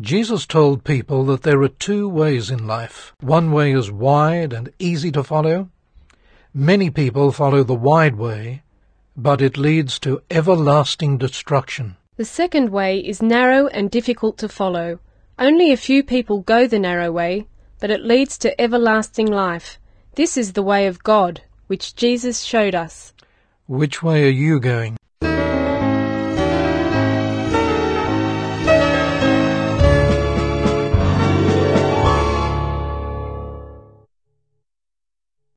Jesus told people that there are two ways in life. One way is wide and easy to follow. Many people follow the wide way, but it leads to everlasting destruction. The second way is narrow and difficult to follow. Only a few people go the narrow way, but it leads to everlasting life. This is the way of God, which Jesus showed us. Which way are you going?